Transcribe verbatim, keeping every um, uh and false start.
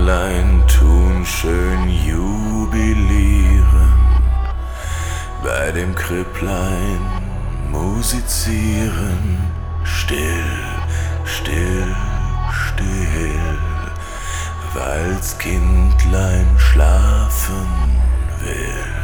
Englein tun schön jubilieren, bei dem Kripplein musizieren. Still, still, still, weil's Kindlein schlafen will.